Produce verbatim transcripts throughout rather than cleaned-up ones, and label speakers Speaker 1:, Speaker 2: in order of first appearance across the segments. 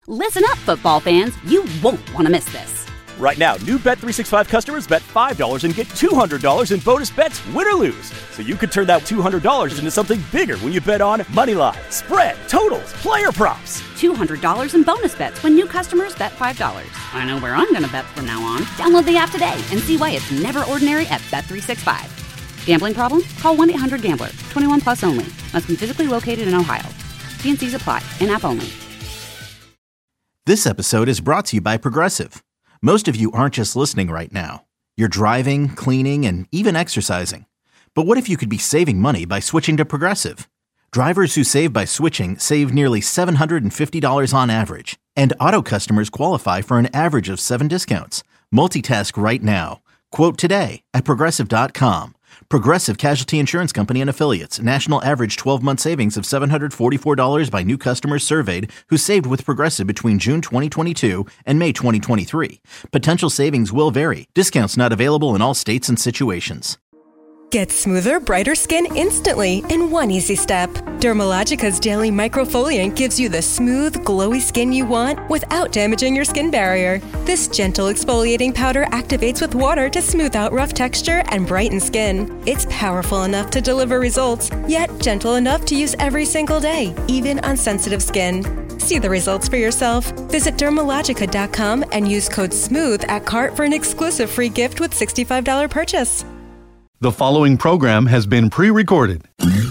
Speaker 1: Listen up, football fans. You won't want to miss this.
Speaker 2: Right now, new Bet three sixty-five customers bet five dollars and get two hundred dollars in bonus bets, win or lose. So you could turn that two hundred dollars into something bigger when you bet on moneyline, spread, totals, player props.
Speaker 1: two hundred dollars in bonus bets when new customers bet five dollars. I know where I'm going to bet from now on. Download the app today and see why it's never ordinary at Bet three sixty-five. Gambling problem? Call one eight hundred gambler. twenty-one plus only. Must be physically located in Ohio. T and C's apply. In-app only.
Speaker 3: This episode is brought to you by Progressive. Most of you aren't just listening right now. You're driving, cleaning, and even exercising. But what if you could be saving money by switching to Progressive? Drivers who save by switching save nearly seven hundred fifty dollars on average. And auto customers qualify for an average of seven discounts. Multitask right now. Quote today at Progressive dot com. Progressive Casualty Insurance Company and Affiliates. National average twelve-month savings of seven hundred forty-four dollars by new customers surveyed who saved with Progressive between June twenty twenty-two and May twenty twenty-three. Potential savings will vary. Discounts not available in all states and situations.
Speaker 4: Get smoother, brighter skin instantly in one easy step. Dermalogica's daily microfoliant gives you the smooth, glowy skin you want without damaging your skin barrier. This gentle exfoliating powder activates with water to smooth out rough texture and brighten skin. It's powerful enough to deliver results, yet gentle enough to use every single day, even on sensitive skin. See the results for yourself. Visit Dermalogica dot com and use code SMOOTH at cart for an exclusive free gift with sixty-five dollars purchase.
Speaker 5: The following program has been pre-recorded.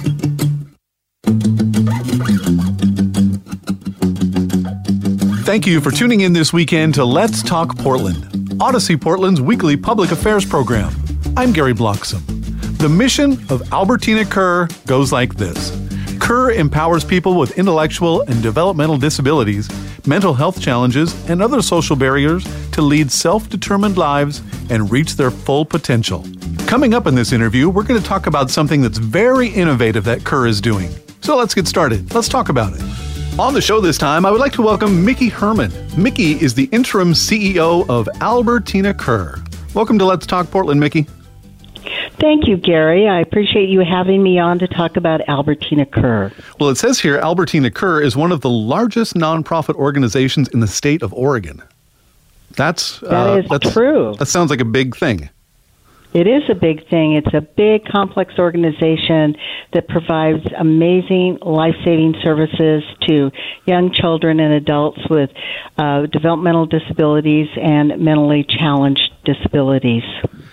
Speaker 5: Thank you for tuning in this weekend to Let's Talk Portland, Odyssey Portland's weekly public affairs program. I'm Gary Bloxam. The mission of Albertina Kerr goes like this. Kerr empowers people with intellectual and developmental disabilities, mental health challenges, and other social barriers to lead self-determined lives and reach their full potential. Coming up in this interview, we're going to talk about something that's very innovative that Kerr is doing. So let's get started. Let's talk about it. On the show this time, I would like to welcome Mickey Herman. Mickey is the interim C E O of Albertina Kerr. Welcome to Let's Talk Portland, Mickey.
Speaker 6: Thank you, Gary. I appreciate you having me on to talk about Albertina Kerr.
Speaker 5: Well, it says here Albertina Kerr is one of the largest nonprofit organizations in the state of Oregon. That's
Speaker 6: that
Speaker 5: uh,
Speaker 6: is
Speaker 5: that's,
Speaker 6: true.
Speaker 5: That sounds like a big thing.
Speaker 6: It is a big thing. It's a big, complex organization that provides amazing life-saving services to young children and adults with uh, developmental disabilities and mentally challenged disabilities.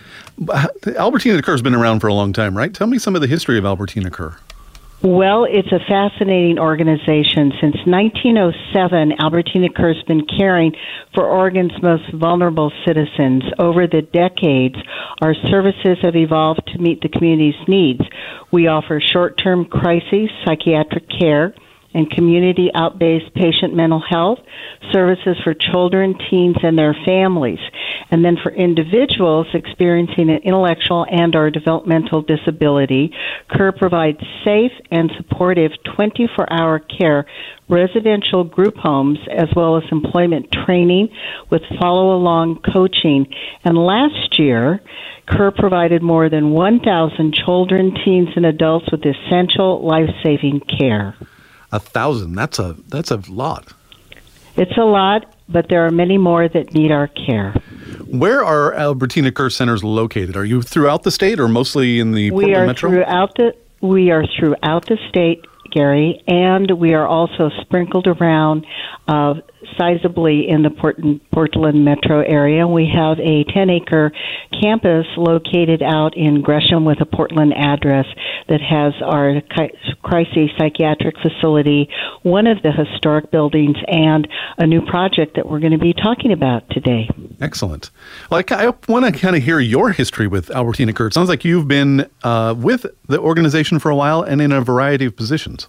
Speaker 5: Albertina Kerr has been around for a long time, right? Tell me some of the history of Albertina Kerr.
Speaker 6: Well, it's a fascinating organization. Since nineteen oh seven, Albertina Kerr has been caring for Oregon's most vulnerable citizens. Over the decades, our services have evolved to meet the community's needs. We offer short-term crisis psychiatric care and community out-based patient mental health services for children, teens, and their families. And then for individuals experiencing an intellectual and or developmental disability, Kerr provides safe and supportive twenty-four hour care residential group homes as well as employment training with follow-along coaching. And last year, Kerr provided more than one thousand children, teens, and adults with essential life-saving care.
Speaker 5: A thousand. That's a that's a lot.
Speaker 6: It's a lot, but there are many more that need our care.
Speaker 5: Where are Albertina Kerr centers located? Are you throughout the state or mostly in the Portland
Speaker 6: we are
Speaker 5: metro?
Speaker 6: Throughout the, we are throughout the state, Gary, and we are also sprinkled around uh, sizably in the Portland, Portland metro area. We have a ten-acre campus located out in Gresham with a Portland address that has our crisis psychiatric facility, one of the historic buildings, and a new project that we're going to be talking about today.
Speaker 5: Excellent. Well, I, I want to kind of hear your history with Albertina Kerr. It sounds like you've been uh, with the organization for a while and in a variety of positions.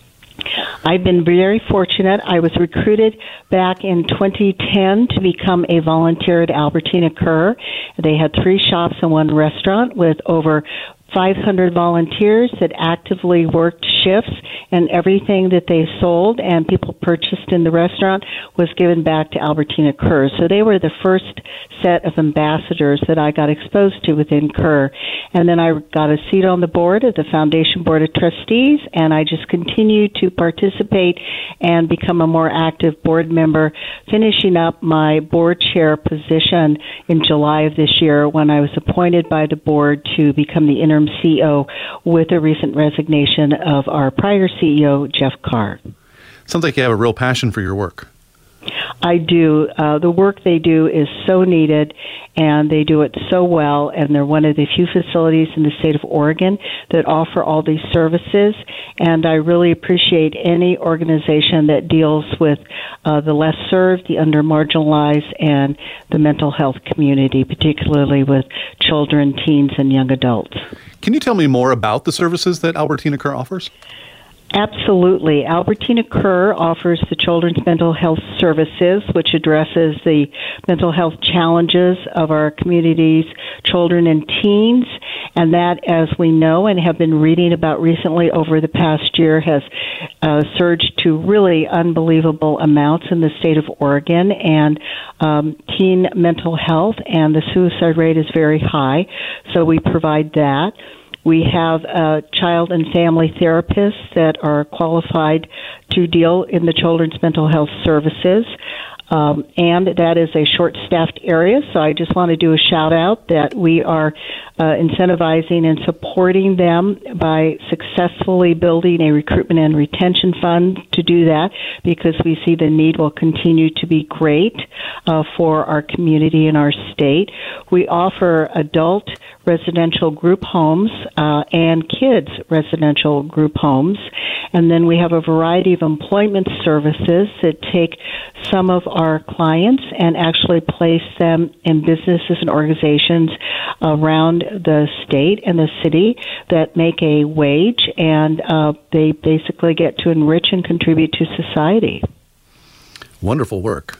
Speaker 6: I've been very fortunate. I was recruited back in twenty ten to become a volunteer at Albertina Kerr. They had three shops and one restaurant with over five hundred volunteers that actively worked shifts, and everything that they sold and people purchased in the restaurant was given back to Albertina Kerr. So they were the first set of ambassadors that I got exposed to within Kerr. And then I got a seat on the board of the Foundation Board of Trustees, and I just continued to participate and become a more active board member, finishing up my board chair position in July of this year when I was appointed by the board to become the interim C E O with the recent resignation of our prior C E O, Jeff Carr.
Speaker 5: Sounds like you have a real passion for your work.
Speaker 6: I do. Uh, the work they do is so needed, and they do it so well, and they're one of the few facilities in the state of Oregon that offer all these services, and I really appreciate any organization that deals with uh, the less served, the under-marginalized, and the mental health community, particularly with children, teens, and young adults.
Speaker 5: Can you tell me more about the services that Albertina Kerr offers?
Speaker 6: Absolutely. Albertina Kerr offers the Children's Mental Health Services, which addresses the mental health challenges of our community's children and teens. And that, as we know and have been reading about recently over the past year, has uh, surged to really unbelievable amounts in the state of Oregon. And um, teen mental health and the suicide rate is very high. So we provide that. We have uh, child and family therapists that are qualified to deal in the children's mental health services. Um, and that is a short-staffed area, so I just want to do a shout-out that we are uh, incentivizing and supporting them by successfully building a recruitment and retention fund to do that, because we see the need will continue to be great uh, for our community and our state. We offer adult residential group homes uh, and kids residential group homes. And then we have a variety of employment services that take some of our clients and actually place them in businesses and organizations around the state and the city that make a wage, and uh, they basically get to enrich and contribute to society.
Speaker 5: Wonderful work.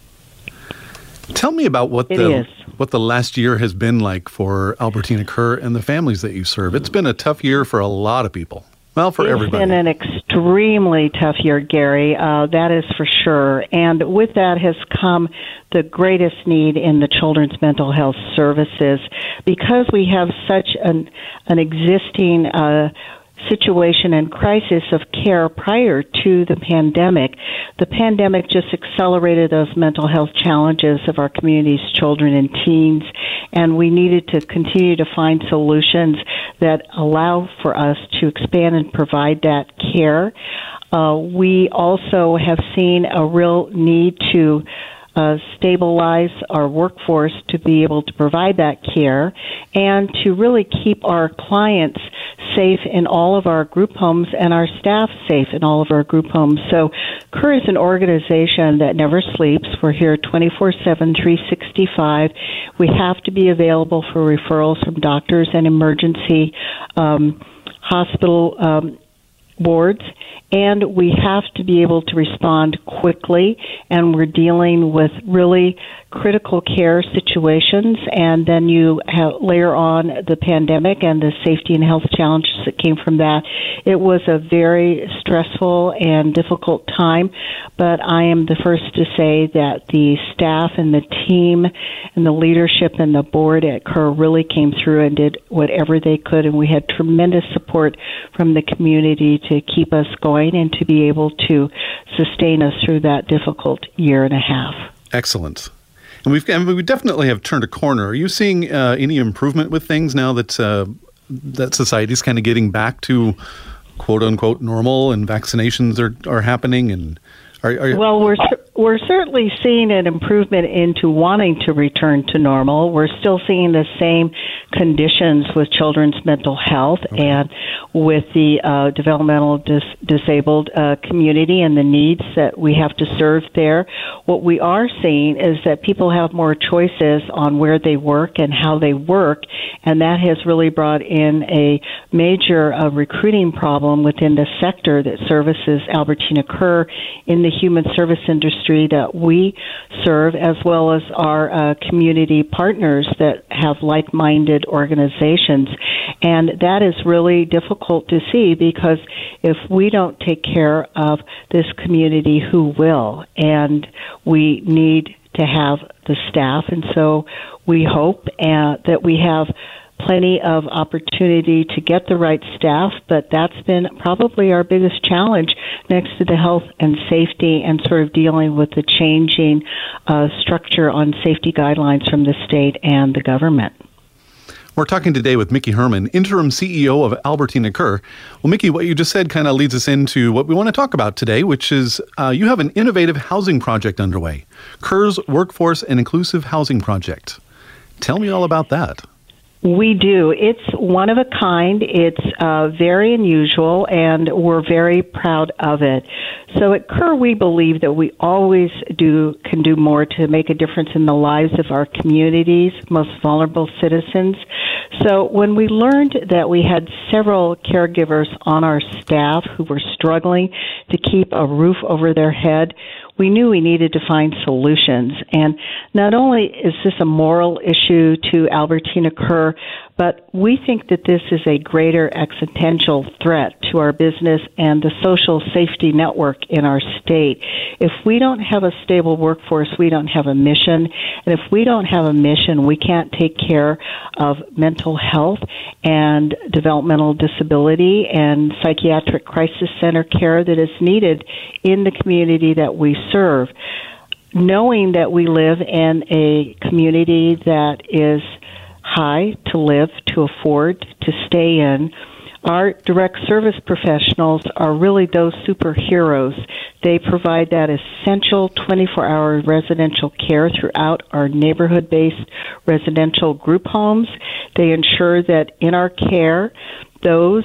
Speaker 5: Tell me about what
Speaker 6: it
Speaker 5: the
Speaker 6: is.
Speaker 5: what the last year has been like for Albertina Kerr and the families that you serve. It's been a tough year for a lot of people. Well, for
Speaker 6: it's
Speaker 5: everybody.
Speaker 6: It's been an extremely tough year, Gary. Uh, that is for sure. And with that has come the greatest need in the children's mental health services, because we have such an an existing uh situation and crisis of care prior to the pandemic. The pandemic just accelerated those mental health challenges of our community's children and teens, and we needed to continue to find solutions that allow for us to expand and provide that care. Uh, we also have seen a real need to Uh, stabilize our workforce to be able to provide that care and to really keep our clients safe in all of our group homes and our staff safe in all of our group homes. So Kerr is an organization that never sleeps. We're here twenty-four seven, three sixty-five. We have to be available for referrals from doctors and emergency um, hospital um, wards, and we have to be able to respond quickly, and we're dealing with really critical care situations, and then you have, layer on the pandemic and the safety and health challenges that came from that. It was a very stressful and difficult time, but I am the first to say that the staff and the team and the leadership and the board at Kerr really came through and did whatever they could, and we had tremendous support from the community to keep us going and to be able to sustain us through that difficult year and a half.
Speaker 5: Excellent. And we've and we definitely have turned a corner. Are you seeing uh, any improvement with things now that uh, that society's kind of getting back to quote unquote normal, and vaccinations are, are happening? And are, are
Speaker 6: well, we're we're certainly seeing an improvement into wanting to return to normal. We're still seeing the same conditions with children's mental health okay. and with the uh, developmental dis- disabled uh, community and the needs that we have to serve there. What we are seeing is that people have more choices on where they work and how they work, and that has really brought in a major uh, recruiting problem within the sector that services Albertina Kerr in the human service industry that we serve, as well as our uh, community partners that have like-minded organizations. And that is really difficult to see because if we don't take care of this community, who will? And we need to have the staff. And so we hope uh, that we have plenty of opportunity to get the right staff, but that's been probably our biggest challenge next to the health and safety and sort of dealing with the changing uh, structure on safety guidelines from the state and the government.
Speaker 5: We're talking today with Mickey Herman, Interim C E O of Albertina Kerr. Well, Mickey, what you just said kind of leads us into what we want to talk about today, which is uh, you have an innovative housing project underway, Kerr's Workforce and Inclusive Housing Project. Tell me all about that.
Speaker 6: We do. It's one of a kind. It's uh, very unusual, and we're very proud of it. So at Kerr, we believe that we always do can do more to make a difference in the lives of our communities, most vulnerable citizens. So when we learned that we had several caregivers on our staff who were struggling to keep a roof over their head, we knew we needed to find solutions. And not only is this a moral issue to Albertina Kerr, but we think that this is a greater existential threat to our business and the social safety network in our state. If we don't have a stable workforce, we don't have a mission. And if we don't have a mission, we can't take care of mental health and developmental disability and psychiatric crisis center care that is needed in the community that we serve. Knowing that we live in a community that is high to live, to afford, to stay in, our direct service professionals are really those superheroes. They provide that essential twenty-four hour residential care throughout our neighborhood-based residential group homes. They ensure that in our care, those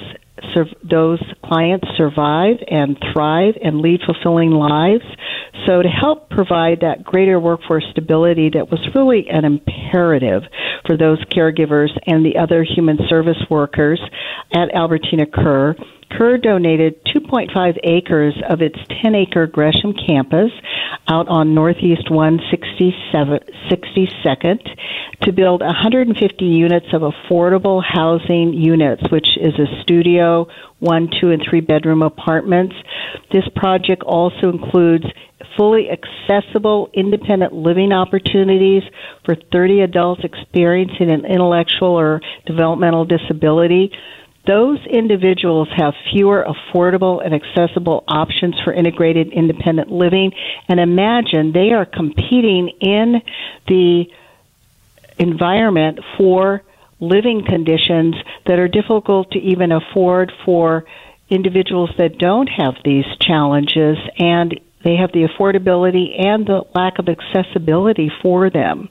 Speaker 6: those clients survive and thrive and lead fulfilling lives. So to help provide that greater workforce stability that was really an imperative for those caregivers and the other human service workers at Albertina Kerr, Kerr donated two point five acres of its ten acre Gresham campus out on Northeast one sixty-second to build one hundred fifty units of affordable housing units, which is a studio, one, two, and three bedroom apartments. This project also includes fully accessible independent living opportunities for thirty adults experiencing an intellectual or developmental disability. Those individuals have fewer affordable and accessible options for integrated independent living. And imagine they are competing in the environment for living conditions that are difficult to even afford for individuals that don't have these challenges, and they have the affordability and the lack of accessibility for them.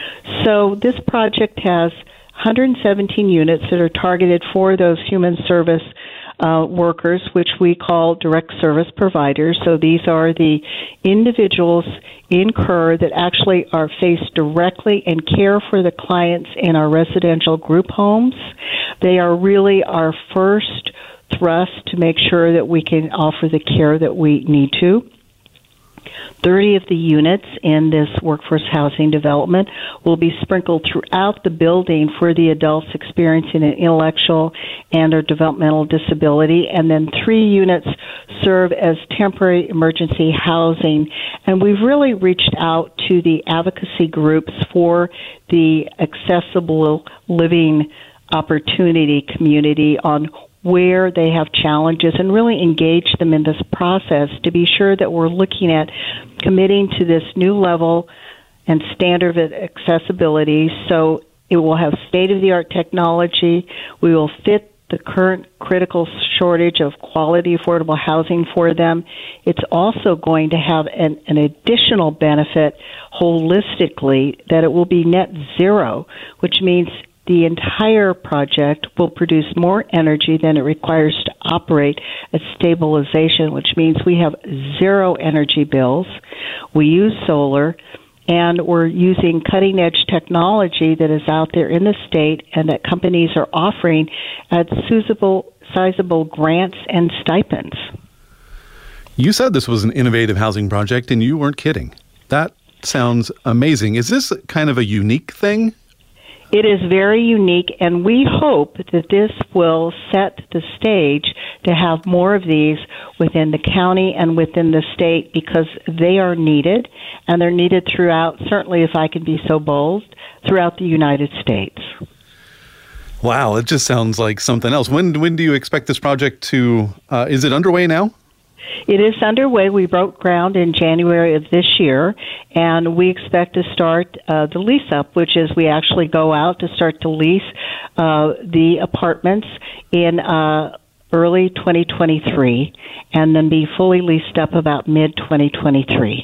Speaker 6: So this project has one hundred seventeen units that are targeted for those human service uh, workers, which we call direct service providers. So these are the individuals in Kerr that actually are faced directly and care for the clients in our residential group homes. They are really our first thrust to make sure that we can offer the care that we need to. thirty of the units in this workforce housing development will be sprinkled throughout the building for the adults experiencing an intellectual and or developmental disability, and then three units serve as temporary emergency housing. And we've really reached out to the advocacy groups for the accessible living opportunity community on where they have challenges and really engage them in this process to be sure that we're looking at committing to this new level and standard of accessibility. So it will have state-of-the-art technology. We will fit the current critical shortage of quality, affordable housing for them. It's also going to have an, an additional benefit holistically that it will be net zero, which means the entire project will produce more energy than it requires to operate at stabilization, which means we have zero energy bills. We use solar, and we're using cutting-edge technology that is out there in the state and that companies are offering at sizable, sizable grants and stipends.
Speaker 5: You said this was an innovative housing project, and you weren't kidding. That sounds amazing. Is this kind of a unique thing?
Speaker 6: It is very unique, and we hope that this will set the stage to have more of these within the county and within the state, because they are needed, and they're needed throughout, certainly, if I can be so bold, throughout the United States.
Speaker 5: Wow, it just sounds like something else. When when do you expect this project to, uh, is it underway now?
Speaker 6: It is underway. We broke ground in January of this year, and we expect to start uh, the lease up, which is we actually go out to start to lease uh, the apartments in uh, early twenty twenty-three, and then be fully leased up about mid twenty twenty-three.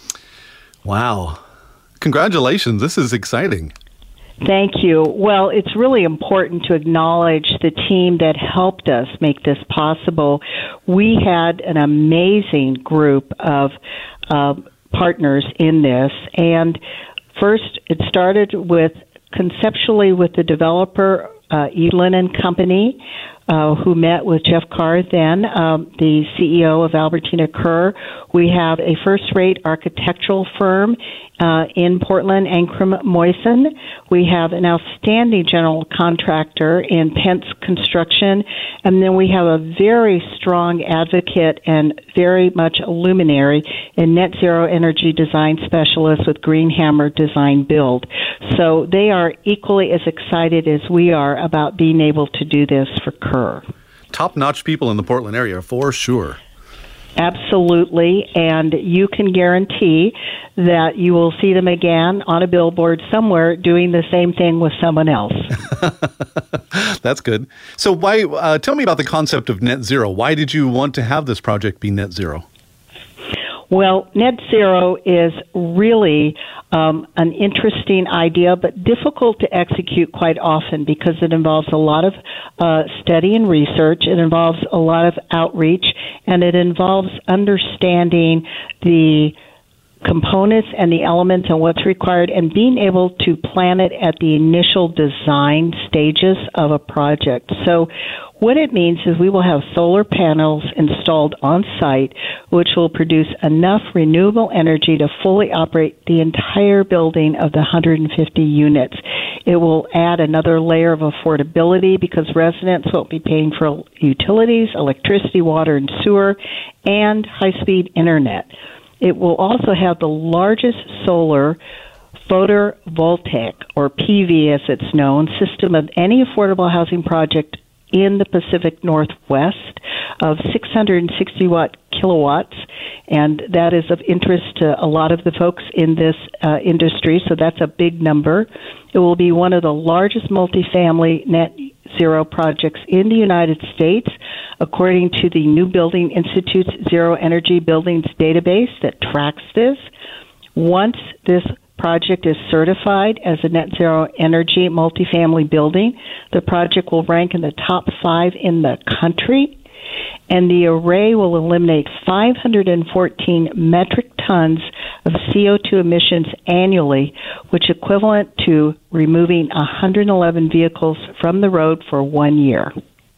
Speaker 5: Wow. Congratulations. This is exciting.
Speaker 6: Thank you. Well, it's really important to acknowledge the team that helped us make this possible. We had an amazing group of uh, partners in this, and first it started with conceptually with the developer, uh, Edlin and Company, uh, who met with Jeff Carr, then um, the C E O of Albertina Kerr. We have a first-rate architectural firm uh, in Portland, Ankrum Moyson. We have an outstanding general contractor in Pence Construction, and then we have a very strong advocate and very much a luminary in net zero energy design specialist with Greenhammer Design Build. So they are equally as excited as we are about being able to do this for Kerr.
Speaker 5: Top-notch people in the Portland area, for sure.
Speaker 6: Absolutely, and you can guarantee that you will see them again on a billboard somewhere doing the same thing with someone else.
Speaker 5: That's good. So why? Uh, tell me about the concept of net zero. Why did you want to have this project be net zero?
Speaker 6: Well, net zero is really um, an interesting idea, but difficult to execute quite often because it involves a lot of uh, study and research. It involves a lot of outreach, and it involves understanding the components and the elements and what's required, and being able to plan it at the initial design stages of a project. So what it means is we will have solar panels installed on site, which will produce enough renewable energy to fully operate the entire building of the one hundred fifty units. It will add another layer of affordability because residents won't be paying for utilities, electricity, water, and sewer, and high-speed internet. It will also have the largest solar photovoltaic, or P V as it's known, system of any affordable housing project in the Pacific Northwest of six hundred sixty watt kilowatts, and that is of interest to a lot of the folks in this uh, industry, so that's a big number. It will be one of the largest multifamily net zero projects in the United States, according to the New Building Institute's Zero Energy Buildings database that tracks this. Once this project is certified as a net zero energy multifamily building, the project will rank in the top five in the country, and the array will eliminate five hundred fourteen metric tons of C O two emissions annually, which is equivalent to removing one hundred eleven vehicles from the road for one year.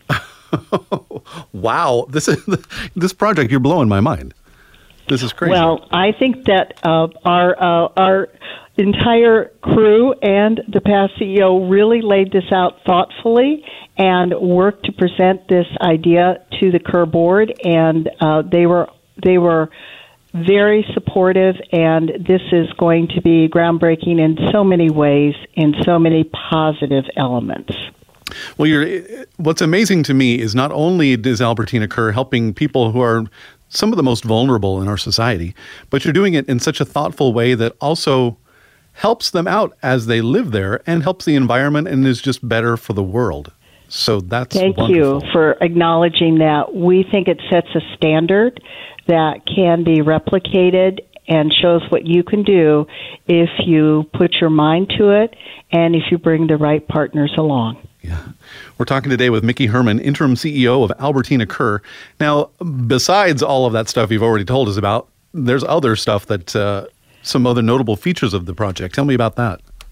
Speaker 5: Wow, this is this project, you're blowing my mind. This is crazy.
Speaker 6: Well, I think that uh, our uh, our entire crew and the past C E O really laid this out thoughtfully and worked to present this idea to the Kerr board, and uh, they were they were very supportive, and this is going to be groundbreaking in so many ways, in so many positive elements.
Speaker 5: Well, you're, what's amazing to me is not only is Albertina Kerr helping people who are some of the most vulnerable in our society, but you're doing it in such a thoughtful way that also helps them out as they live there and helps the environment and is just better for the world. So that's
Speaker 6: Thank
Speaker 5: wonderful.
Speaker 6: you for acknowledging that. We think it sets a standard that can be replicated and shows what you can do if you put your mind to it and if you bring the right partners along.
Speaker 5: Yeah. We're talking today with Mickey Herman, interim C E O of Albertina Kerr. Now, besides all of that stuff you've already told us about, there's other stuff that, uh, some other notable features of the project. Tell me about that.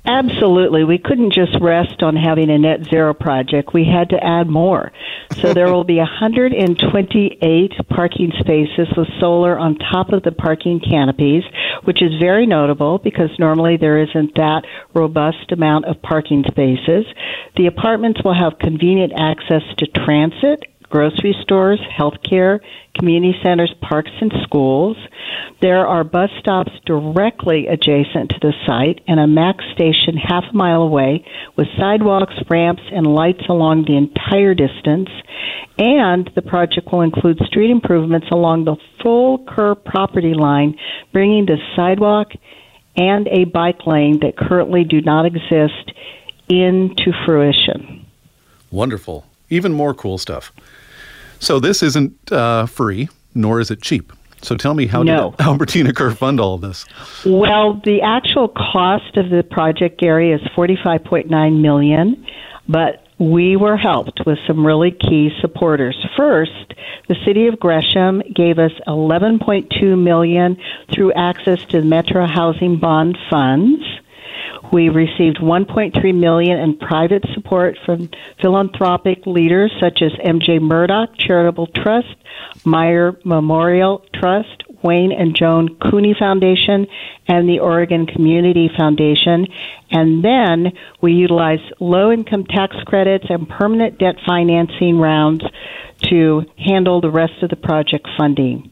Speaker 6: Absolutely. We couldn't just rest on having a net zero project. We had to add more. So there will be one hundred twenty-eight parking spaces with solar on top of the parking canopies, which is very notable because normally there isn't that robust amount of parking spaces. The apartments will have convenient access to transit, grocery stores, healthcare, community centers, parks, and schools. There are bus stops directly adjacent to the site and a MAX station half a mile away with sidewalks, ramps, and lights along the entire distance. And the project will include street improvements along the full Kerr property line, bringing the sidewalk and a bike lane that currently do not exist into fruition.
Speaker 5: Wonderful. Even more cool stuff. So this isn't uh, free, nor is it cheap. So tell me, how
Speaker 6: no.
Speaker 5: did Albertina Kerr fund all of this?
Speaker 6: Well, the actual cost of the project, Gary, is forty-five point nine million dollars, but we were helped with some really key supporters. First, the City of Gresham gave us eleven point two million dollars through access to the Metro Housing Bond funds. We received one point three million dollars in private support from philanthropic leaders such as M J Murdoch Charitable Trust, Meyer Memorial Trust, Wayne and Joan Cooney Foundation, and the Oregon Community Foundation. And then we utilized low-income tax credits and permanent debt financing rounds to handle the rest of the project funding.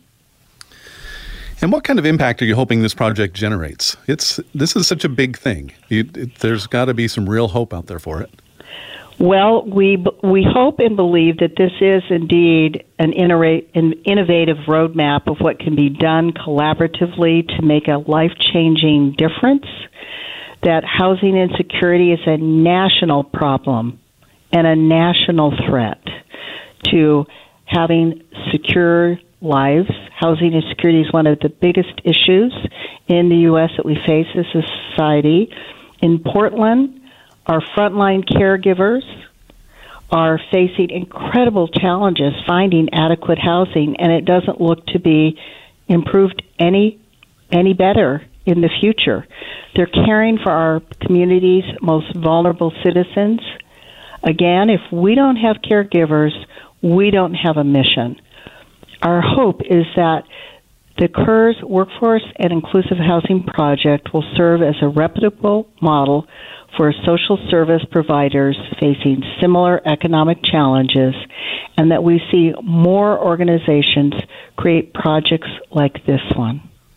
Speaker 5: And what kind of impact are you hoping this project generates? It's this is such a big thing. You, it, there's got to be some real hope out there for it.
Speaker 6: Well, we we hope and believe that this is indeed an, innova- an innovative roadmap of what can be done collaboratively to make a life-changing difference, that housing insecurity is a national problem and a national threat to having secure lives. Housing insecurity is one of the biggest issues in the U S that we face as a society. In Portland, our frontline caregivers are facing incredible challenges finding adequate housing, and it doesn't look to be improved any any better in the future. They're caring for our community's most vulnerable citizens. Again, if we don't have caregivers, we don't have a mission. Our hope is that the Kerr's Workforce and Inclusive Housing Project will serve as a reputable model for social service providers facing similar economic challenges, and that we see more organizations create projects like this one.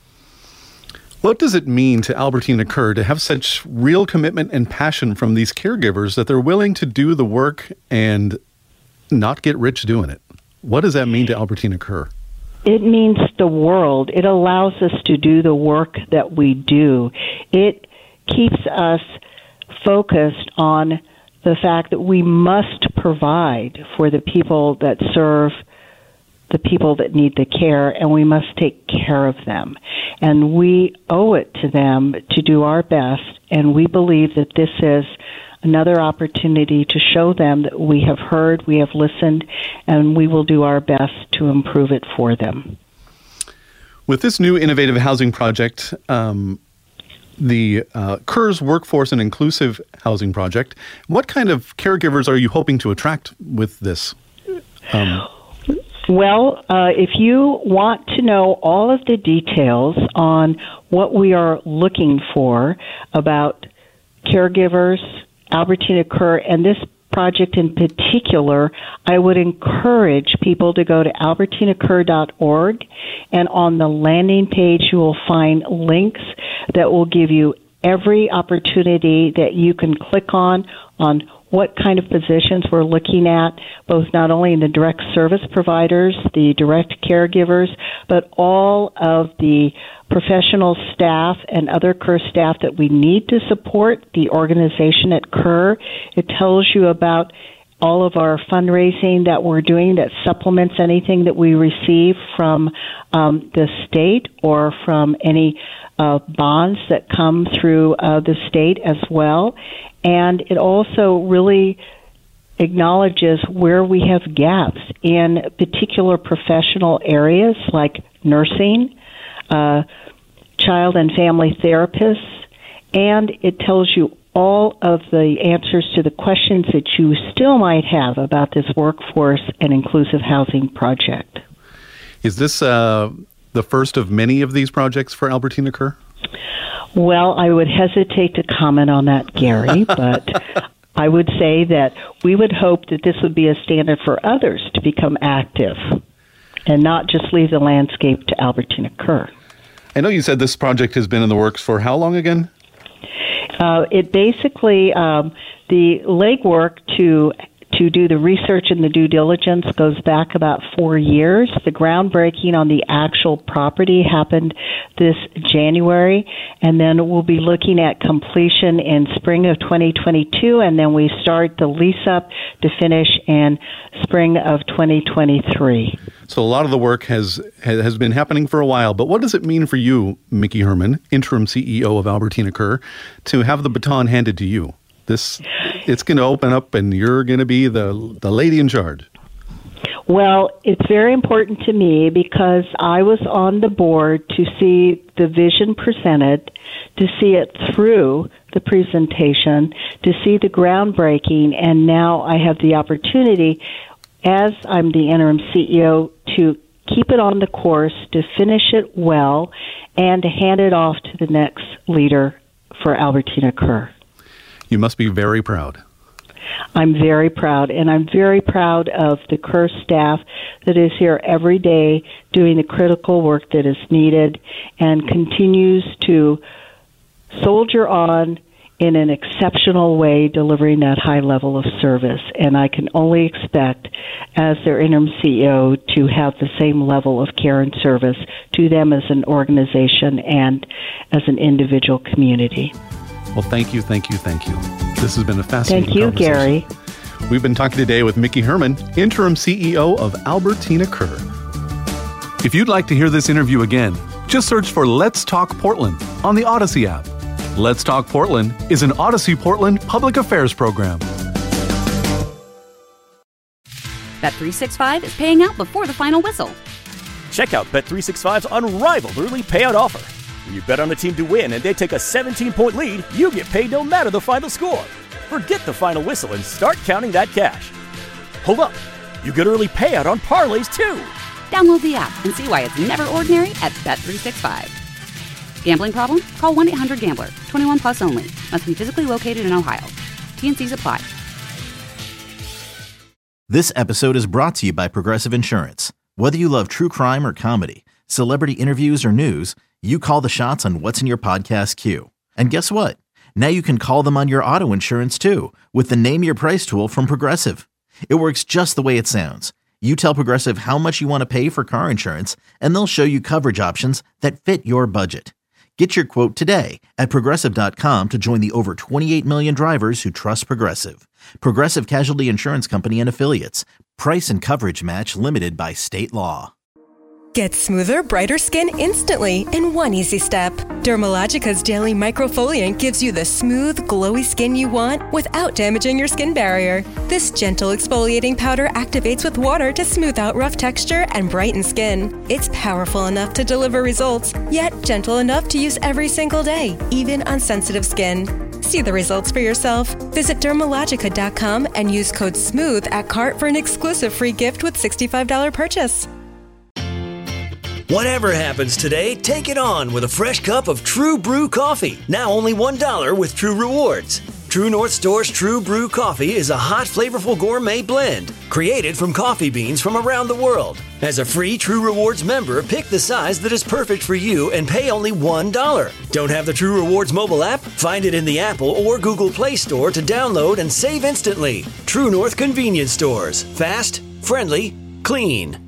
Speaker 5: What does it mean to Albertina Kerr to have such real commitment and passion from these caregivers that they're willing to do the work and not get rich doing it? What does that mean to Albertina Kerr?
Speaker 6: It means the world. It allows us to do the work that we do. It keeps us focused on the fact that we must provide for the people that serve the people that need the care, and we must take care of them. And we owe it to them to do our best, and we believe that this is another opportunity to show them that we have heard, we have listened, and we will do our best to improve it for them.
Speaker 5: With this new innovative housing project, um, the uh, Kerr's Workforce and Inclusive Housing Project, what kind of caregivers are you hoping to attract with this? Um,
Speaker 6: Well, uh, if you want to know all of the details on what we are looking for about caregivers, Albertina Kerr, and this project in particular, I would encourage people to go to albertina kerr dot org, and on the landing page you will find links that will give you every opportunity that you can click on on what kind of positions we're looking at, both not only in the direct service providers, the direct caregivers, but all of the professional staff and other Kerr staff that we need to support the organization at Kerr. It tells you about all of our fundraising that we're doing that supplements anything that we receive from um, the state or from any uh, bonds that come through uh, the state as well. And it also really acknowledges where we have gaps in particular professional areas like nursing, uh, child and family therapists, and it tells you all of the answers to the questions that you still might have about this workforce and inclusive housing project.
Speaker 5: Is this uh, the first of many of these projects for Albertina Kerr?
Speaker 6: Well, I would hesitate to comment on that, Gary, but I would say that we would hope that this would be a standard for others to become active and not just leave the landscape to Albertina Kerr.
Speaker 5: I know you said this project has been in the works for how long again?
Speaker 6: Uh, it basically, um, the legwork to to do the research and the due diligence goes back about four years. The groundbreaking on the actual property happened this January, and then we'll be looking at completion in spring of twenty twenty-two, and then we start the lease-up to finish in spring of twenty twenty-three.
Speaker 5: So a lot of the work has has been happening for a while, but what does it mean for you, Mickey Herman, interim C E O of Albertina Kerr, to have the baton handed to you? This, it's going to open up and you're going to be the the lady in charge.
Speaker 6: Well, it's very important to me because I was on the board to see the vision presented, to see it through the presentation, to see the groundbreaking, and now I have the opportunity, as I'm the interim C E O, to keep it on the course, to finish it well, and to hand it off to the next leader for Albertina Kerr.
Speaker 5: You must be very proud.
Speaker 6: I'm very proud, and I'm very proud of the Kerr staff that is here every day doing the critical work that is needed and continues to soldier on in an exceptional way, delivering that high level of service. And I can only expect, as their interim C E O, to have the same level of care and service to them as an organization and as an individual community.
Speaker 5: Well, thank you, thank you, thank you. This has been a fascinating
Speaker 6: Thank you,
Speaker 5: conversation.
Speaker 6: Gary.
Speaker 5: We've been talking today with Mickey Herman, interim C E O of Albertina Kerr. If you'd like to hear this interview again, just search for Let's Talk Portland on the Odyssey app. Let's Talk Portland is an Odyssey Portland public affairs program.
Speaker 1: Bet three sixty-five is paying out before the final whistle.
Speaker 2: Check out Bet three sixty-five's unrivaled early payout offer. When you bet on a team to win and they take a seventeen-point lead, you get paid no matter the final score. Forget the final whistle and start counting that cash. Hold up. You get early payout on parlays, too.
Speaker 1: Download the app and see why it's never ordinary at Bet three sixty-five. Gambling problem? Call one eight hundred gambler. twenty-one plus only. Must be physically located in Ohio. T and C's apply.
Speaker 3: This episode is brought to you by Progressive Insurance. Whether you love true crime or comedy, celebrity interviews or news, you call the shots on what's in your podcast queue. And guess what? Now you can call them on your auto insurance too with the Name Your Price tool from Progressive. It works just the way it sounds. You tell Progressive how much you want to pay for car insurance, and they'll show you coverage options that fit your budget. Get your quote today at Progressive dot com to join the over twenty-eight million drivers who trust Progressive. Progressive Casualty Insurance Company and Affiliates. Price and coverage match limited by state law.
Speaker 4: Get smoother, brighter skin instantly in one easy step. Dermalogica's Daily Microfoliant gives you the smooth, glowy skin you want without damaging your skin barrier. This gentle exfoliating powder activates with water to smooth out rough texture and brighten skin. It's powerful enough to deliver results, yet gentle enough to use every single day, even on sensitive skin. See the results for yourself. Visit Dermalogica dot com and use code SMOOTH at cart for an exclusive free gift with sixty-five dollars purchase.
Speaker 7: Whatever happens today, take it on with a fresh cup of True Brew coffee. Now only one dollar with True Rewards. True North Store's True Brew coffee is a hot, flavorful gourmet blend created from coffee beans from around the world. As a free True Rewards member, pick the size that is perfect for you and pay only one dollar. Don't have the True Rewards mobile app? Find it in the Apple or Google Play Store to download and save instantly. True North Convenience Stores. Fast, friendly, clean.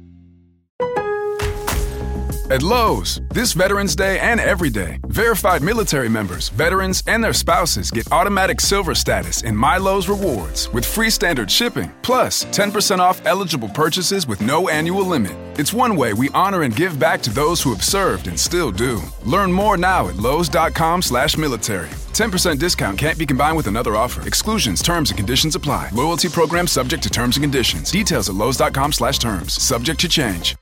Speaker 8: At Lowe's, this Veterans Day and every day, verified military members, veterans, and their spouses get automatic silver status in My Lowe's Rewards with free standard shipping, plus ten percent off eligible purchases with no annual limit. It's one way we honor and give back to those who have served and still do. Learn more now at Lowe's.com slash military. ten percent discount can't be combined with another offer. Exclusions, terms, and conditions apply. Loyalty program subject to terms and conditions. Details at Lowe's.com slash terms. Subject to change.